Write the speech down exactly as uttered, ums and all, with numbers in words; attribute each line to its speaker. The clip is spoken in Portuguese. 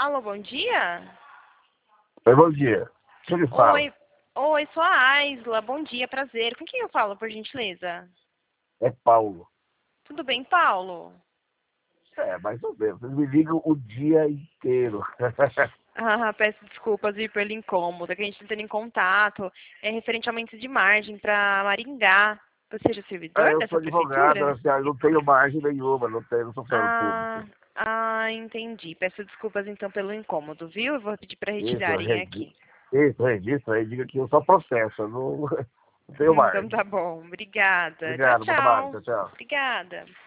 Speaker 1: Alô, bom dia?
Speaker 2: Oi, bom dia. Quem me fala?
Speaker 1: Oi, oi, sou a Aisla. Bom dia, prazer. Com quem eu falo, por gentileza?
Speaker 2: É Paulo.
Speaker 1: Tudo bem, Paulo?
Speaker 2: É, mais ou menos. Vocês me ligam o dia inteiro.
Speaker 1: Ah, peço desculpas, viu, pelo incômodo. É que a gente está tendo em contato. É referente ao aumento de margem para Maringá. Você é o
Speaker 2: É,
Speaker 1: servidor
Speaker 2: eu sou
Speaker 1: dessa
Speaker 2: advogado,
Speaker 1: prefeitura?
Speaker 2: assim, eu não tenho margem nenhuma, não tenho, não sou funcionário
Speaker 1: Ah,
Speaker 2: público.
Speaker 1: ah, entendi. Peço desculpas, então, pelo incômodo, viu? Eu vou pedir para
Speaker 2: Isso,
Speaker 1: retirarem
Speaker 2: registro,
Speaker 1: aqui.
Speaker 2: isso, registro aí, diga que eu só processo, eu não, não tenho
Speaker 1: Então
Speaker 2: margem.
Speaker 1: tá bom. Obrigada. Tchau,
Speaker 2: Obrigado, bom trabalho,
Speaker 1: tchau.
Speaker 2: tchau, tchau.
Speaker 1: Obrigada.